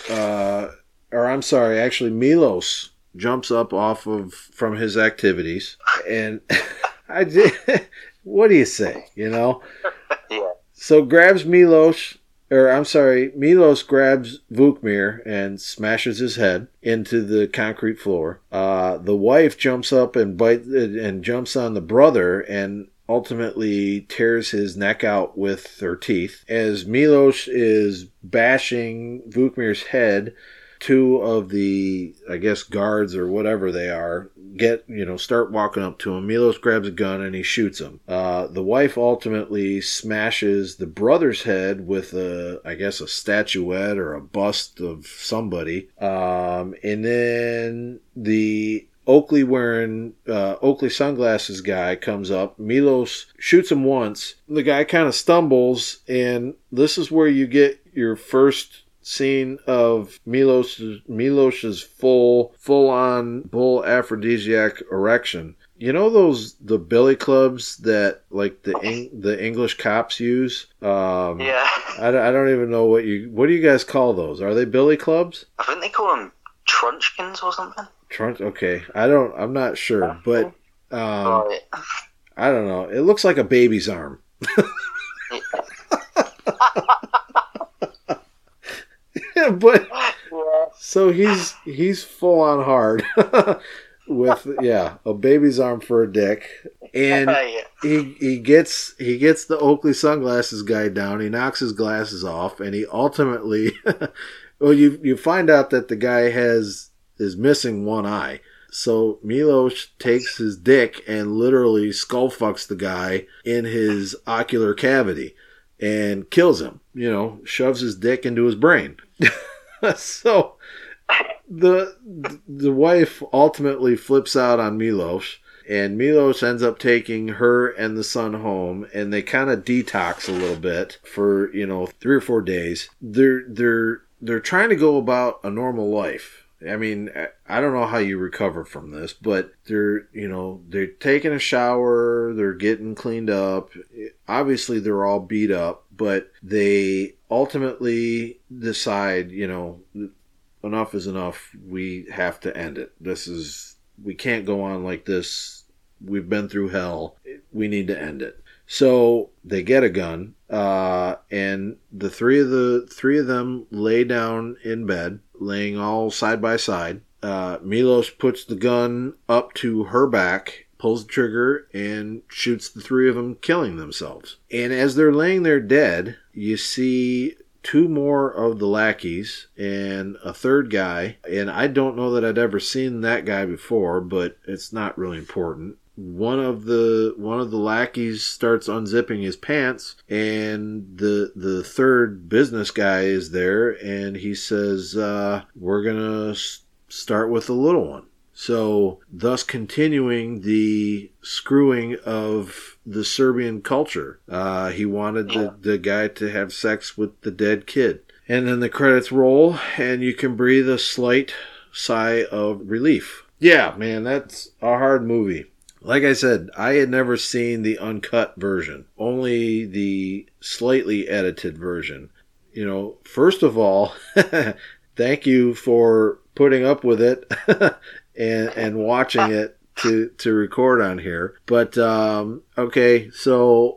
actually Milos jumps up from his activities, and I did. What do you say? Yeah. So Milos grabs Vukmir and smashes his head into the concrete floor. The wife jumps up and jumps on the brother and ultimately tears his neck out with her teeth. As Milos is bashing Vukmir's head, two of the, I guess, guards or whatever they are, start walking up to him. Milos grabs a gun and he shoots him. The wife ultimately smashes the brother's head with a statuette or a bust of somebody. And then the Oakley sunglasses guy comes up. Milos shoots him once. The guy kind of stumbles, and this is where you get your first scene of Milos's full-on bull aphrodisiac erection. You know the billy clubs that like the English cops use? Yeah. I don't even know what do you guys call those? Are they billy clubs? I think they call them trunchkins or something. Okay. I'm not sure, but Right. I don't know. It looks like a baby's arm. But so he's full on hard with a baby's arm for a dick, and he gets the Oakley sunglasses guy down. He knocks his glasses off, and he ultimately you find out that the guy is missing one eye. So Milos takes his dick and literally skull fucks the guy in his ocular cavity and kills him. Shoves his dick into his brain. So the wife ultimately flips out on Milos, and Milos ends up taking her and the son home, and they kind of detox a little bit for 3 or 4 days. They're trying to go about a normal life. I mean, I don't know how you recover from this, but they're taking a shower, they're getting cleaned up. Obviously, they're all beat up, but they ultimately decide, enough is enough. We have to end it. We can't go on like this. We've been through hell. We need to end it. So they get a gun, and the three of them lay down in bed, laying all side by side. Milos puts the gun up to her back, pulls the trigger, and shoots the three of them, killing themselves. And as they're laying there dead, you see 2 more of the lackeys and a third guy. And I don't know that I'd ever seen that guy before, but it's not really important. One of the lackeys starts unzipping his pants, and the third business guy is there, and he says, we're gonna start with the little one. So thus continuing the screwing of the Serbian culture. He wanted the guy to have sex with the dead kid. And then the credits roll, and you can breathe a slight sigh of relief. Yeah, man, that's a hard movie. Like I said, I had never seen the uncut version, only the slightly edited version. First of all, thank you for putting up with it and watching it to record on here. But, okay, so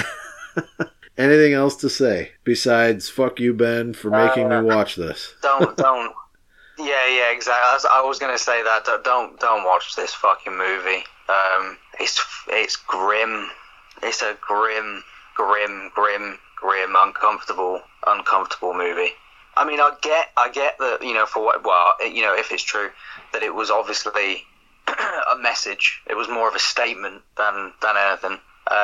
anything else to say besides fuck you, Ben, for making me watch this? Don't. Yeah, exactly. I was going to say that. Don't watch this fucking movie. It's grim. It's a grim, uncomfortable movie. I mean, I get that, for what, well, if it's true, that it was obviously a message. It was more of a statement than anything.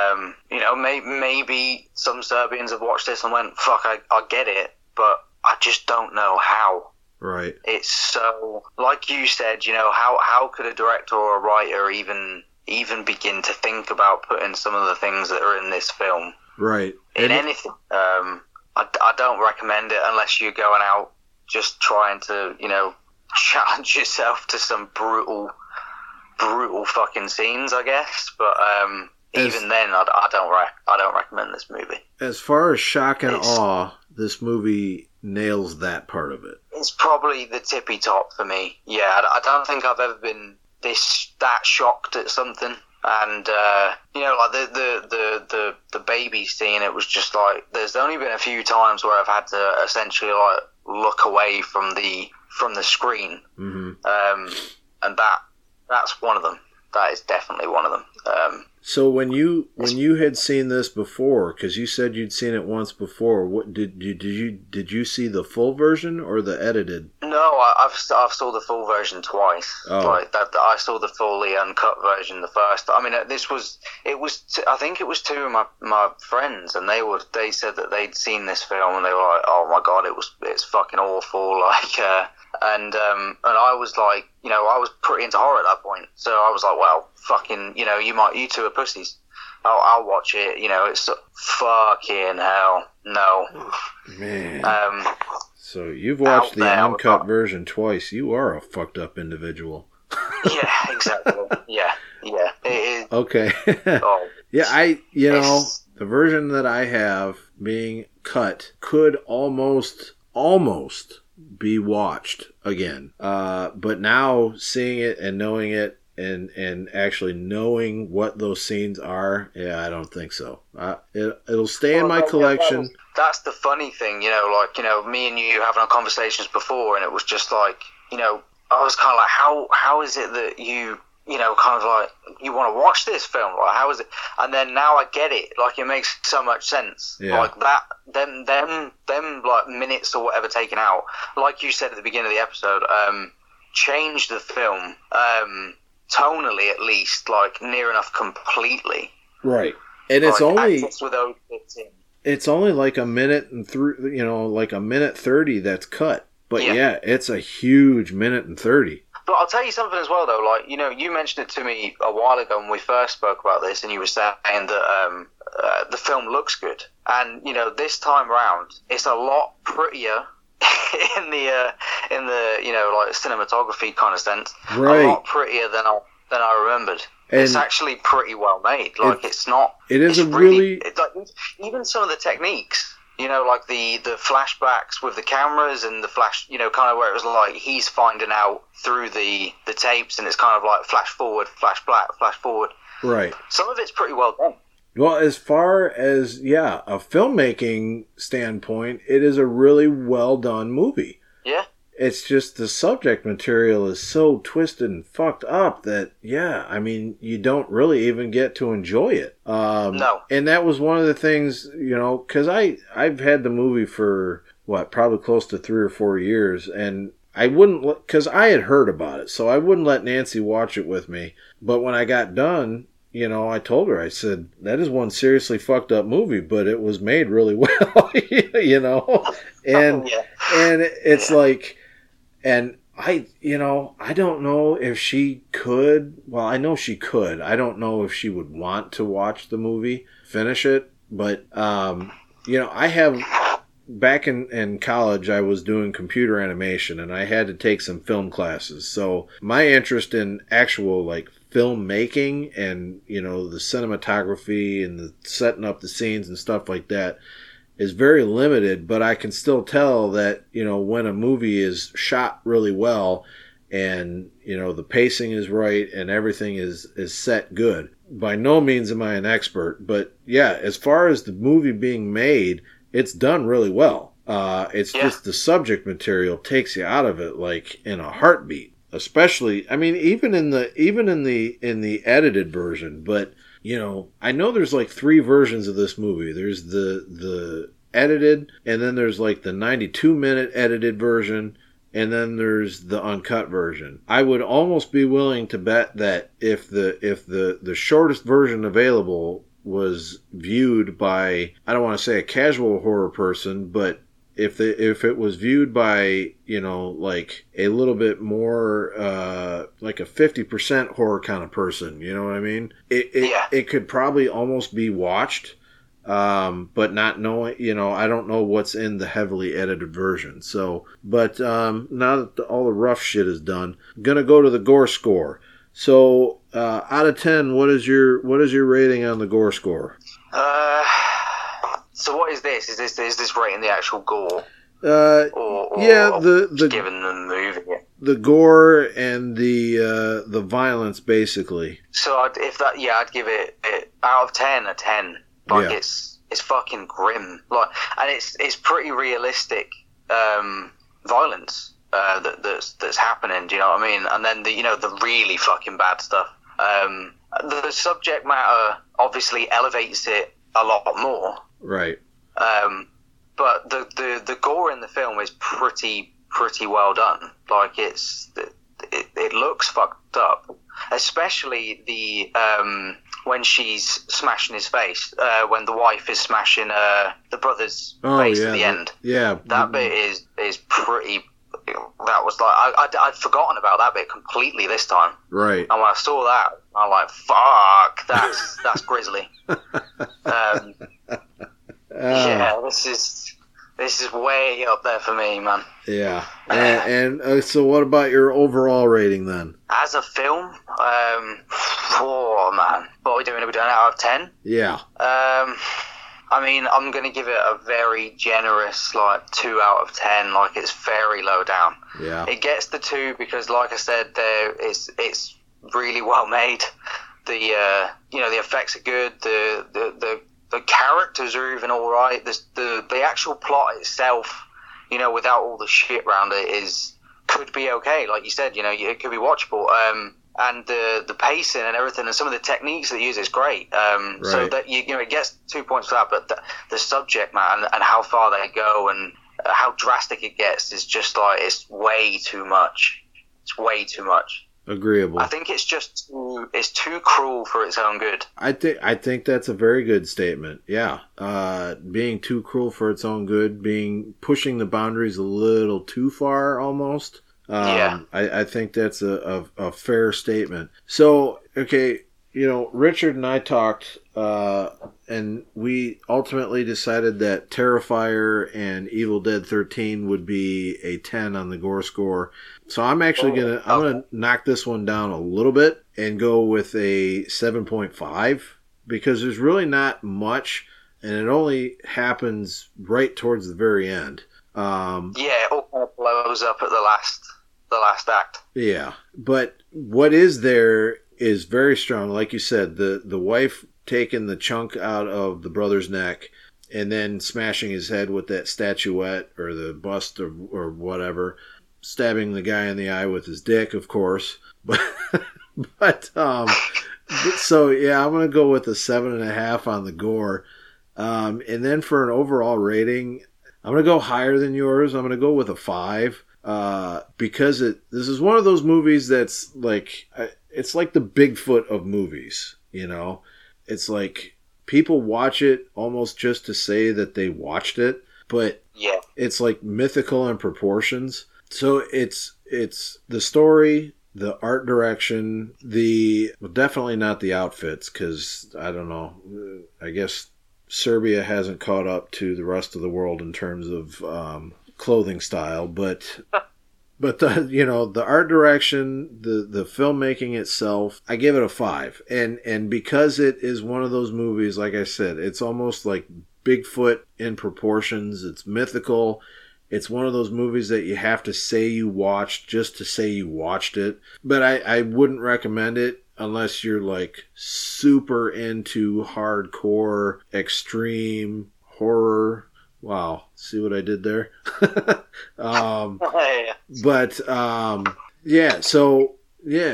Maybe some Serbians have watched this and went, fuck, I get it, but I just don't know how. Right. It's so, like you said, how could a director or a writer even begin to think about putting some of the things that are in this film right in anything? I don't recommend it unless you're going out just trying to, challenge yourself to some brutal fucking scenes, I guess. But even then, I don't recommend this movie. As far as shock and awe, this movie nails that part of it. It's probably the tippy top for me. Yeah, I don't think I've ever been that shocked at something. And like the baby scene, it was just like, there's only been a few times where I've had to essentially like look away from the screen, and that's one of them. That is definitely one of them. So when you had seen this before, because you said you'd seen it once before, what did you see the full version or the edited? No, I've saw the full version twice. Oh. Like that, I saw the fully uncut version the first. I mean, I think it was two of my friends, and they said that they'd seen this film and they were like, oh my god, it's fucking awful. Like, and I was like, I was pretty into horror at that point, so I was like, well, fucking, you two are pussies. I'll watch it. It's fucking hell. No, man. So you've watched the uncut version twice. You are a fucked up individual. Yeah, exactly. Yeah. It is. Okay. Oh, yeah, the version that I have being cut could almost be watched again. But now seeing it and knowing it and actually knowing what those scenes are, yeah, I don't think so. It'll stay in my collection. That's the funny thing, me and you having our conversations before, and it was just like, I was kind of like, how is it that you kind of like, you want to watch this film? Like, how is it? And then now I get it. Like, it makes so much sense. Yeah. Like that, them like minutes or whatever taken out, like you said at the beginning of the episode, changed the film, tonally at least, like near enough completely. Right. And it's only with those bits in. It's only like a minute and like a minute 30 that's cut. But yeah, it's a huge minute and 30. But I'll tell you something as well, though. Like, you mentioned it to me a while ago when we first spoke about this, and you were saying that the film looks good. And this time round, it's a lot prettier in the like cinematography kind of sense. Right. A lot prettier than I remembered. And it's actually pretty well made. Like, it's not. It is it's a really like, even some of the techniques. Like the flashbacks with the cameras and the flash, kind of where it was like he's finding out through the tapes, and it's kind of like flash forward, flash back, flash forward. Right. Some of it's pretty well done. Well, as far as, a filmmaking standpoint, it is a really well done movie. Yeah. It's just the subject material is so twisted and fucked up that, you don't really even get to enjoy it. No. And that was one of the things, because I've had the movie for, probably close to 3 or 4 years, and I wouldn't, because I had heard about it, so I wouldn't let Nancy watch it with me. But when I got done, I told her, I said, that is one seriously fucked up movie, but it was made really well, and it's like, and I don't know if she could. Well, I know she could. I don't know if she would want to watch the movie, finish it. But, I have, back in college, I was doing computer animation, and I had to take some film classes. So my interest in actual, filmmaking and, the cinematography and the setting up the scenes and stuff like that is very limited, but I can still tell that, when a movie is shot really well and, the pacing is right and everything is set good. By no means am I an expert, but as far as the movie being made, it's done really well. It's just the subject material takes you out of it like in a heartbeat. Especially, even in the edited version, but I know there's 3 versions of this movie. There's the edited, and then there's like the 92-minute edited version, and then there's the uncut version. I would almost be willing to bet that if the shortest version available was viewed by, I don't want to say a casual horror person, but if it was viewed by, like a little bit more like a 50% horror kind of person, you know what I mean? It could probably almost be watched, but not knowing, I don't know what's in the heavily edited version. So, but now that all the rough shit is done, I'm gonna go to the gore score. So, out of 10, what is your rating on the gore score? So what is this? Is this rating the actual gore? Or the given the movie, the gore and the violence, basically. So I'd give it out of 10 a 10. Like it's fucking grim. Like, and it's pretty realistic violence that's happening. Do you know what I mean? And then the really fucking bad stuff. The subject matter obviously elevates it a lot more. Right. But the gore in the film is pretty well done. Like it looks fucked up, especially the when she's smashing his face, when the wife is smashing the brother's face at the end. Yeah, that bit is pretty. That was like I'd forgotten about that bit completely this time. Right. And when I saw that, I'm like, "Fuck, that's grisly." Yeah, this is way up there for me, man. Yeah. And so what about your overall rating then? As a film, oh man, what are we doing? Are we doing out of 10? Yeah. I mean, I'm going to give it a very generous, 2 out of 10. Like, it's very low down. Yeah. It gets the 2 because, like I said, it's really well made. The effects are good. The characters are even all right. The actual plot itself, without all the shit around it, could be okay. Like you said, it could be watchable. And the pacing and everything, and some of the techniques they use is great. Right. So that it gets 2 points for that. But the subject matter and how far they go and how drastic it gets is just it's way too much. It's way too much. Agreeable. I think it's too cruel for its own good. I think that's a very good statement. Yeah. Being too cruel for its own good, pushing the boundaries a little too far almost. I think that's a fair statement. So, okay, Richard and I talked, and we ultimately decided that Terrifier and Evil Dead 13 would be a 10 on the gore score. So I'm actually gonna knock this one down a little bit and go with a 7.5 because there's really not much, and it only happens right towards the very end. It all blows up at the last act. Yeah, but what is there is very strong. Like you said, the wife taking the chunk out of the brother's neck and then smashing his head with that statuette or the bust or whatever, stabbing the guy in the eye with his dick, of course. But so yeah, I'm gonna go with a 7.5 on the gore, and then for an overall rating, I'm gonna go higher than yours. I'm gonna go with a 5. Because this is one of those movies that's it's like the Bigfoot of movies, It's like people watch it almost just to say that they watched it, but it's like mythical in proportions. So it's the story, the art direction, definitely not the outfits, because I don't know, I guess Serbia hasn't caught up to the rest of the world in terms of clothing style, but the art direction, the filmmaking itself, I give it a 5. And because it is one of those movies, like I said, it's almost like Bigfoot in proportions. It's mythical. It's one of those movies that you have to say you watched just to say you watched it. But I wouldn't recommend it unless you're super into hardcore, extreme horror. Wow, see what I did there?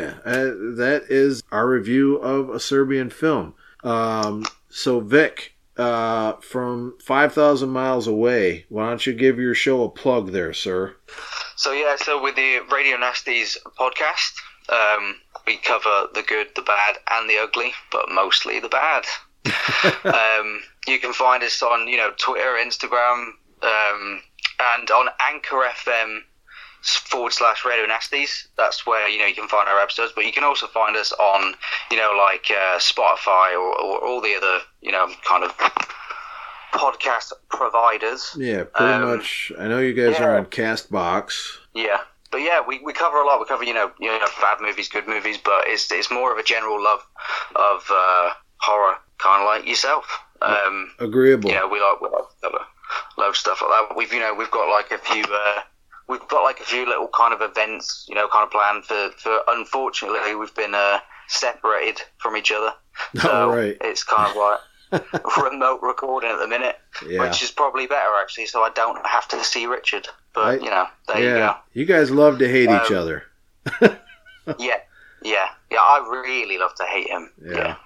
That is our review of a Serbian film. So Vic, from 5,000 miles away, why don't you give your show a plug there, sir? So with the Radio Nasties podcast, we cover the good, the bad, and the ugly, but mostly the bad. You can find us on, Twitter, Instagram, and on Anchor FM /Radio Nasties. That's where, you can find our episodes, but you can also find us on, Spotify or all the other, kind of podcast providers. Yeah, pretty much. I know you guys are on Castbox. Yeah. But yeah, we cover a lot. We cover, bad movies, good movies, but it's more of a general love of horror, kind of like yourself. Agreeable. Yeah, we like love stuff like that. We've got like a few little kind of events, kind of planned for. Unfortunately, we've been separated from each other, so right. It's kind of like remote recording at the minute, which is probably better actually, so I don't have to see Richard. But there you go. You guys love to hate each other. yeah. I really love to hate him. Yeah.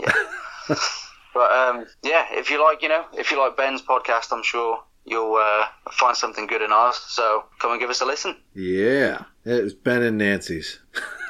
But if you like Ben's podcast, I'm sure you'll find something good in ours. So come and give us a listen. Yeah, it's Ben and Nancy's.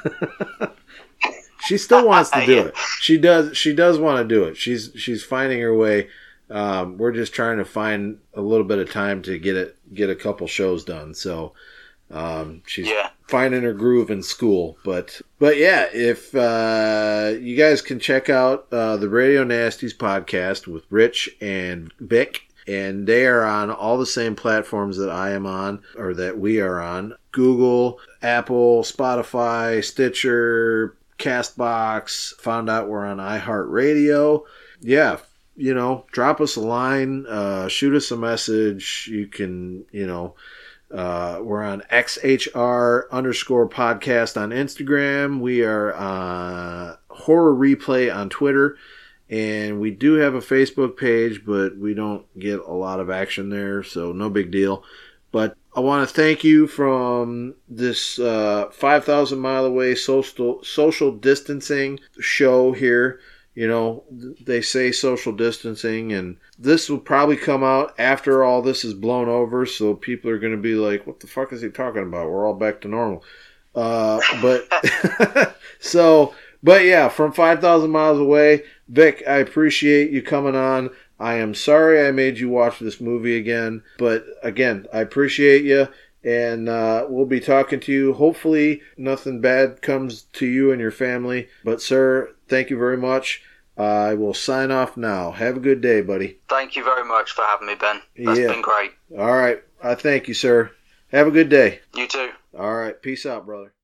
She still wants to do it. She does want to do it. She's finding her way. We're just trying to find a little bit of time to get a couple shows done. So she's finding her groove in school. But yeah, if you guys can check out the Radio Nasties podcast with Rich and Vic, and they are on all the same platforms that I am on, or that we are on: Google, Apple, Spotify, Stitcher, Castbox. Found out we're on iHeartRadio. Yeah, drop us a line, shoot us a message. You can, we're on XHR_podcast on Instagram. We are Horror Replay on Twitter. And we do have a Facebook page, but we don't get a lot of action there, so no big deal. But I want to thank you from this 5,000 mile away social distancing show here. They say social distancing, and this will probably come out after all this is blown over, so people are going to be like, what the fuck is he talking about? We're all back to normal. But yeah, from 5,000 miles away, Vic, I appreciate you coming on. I am sorry I made you watch this movie again, but again, I appreciate you, and we'll be talking to you. Hopefully nothing bad comes to you and your family, but sir, thank you very much. I will sign off now. Have a good day, buddy. Thank you very much for having me, Ben. That's been great. All right. I thank you, sir. Have a good day. You too. All right. Peace out, brother.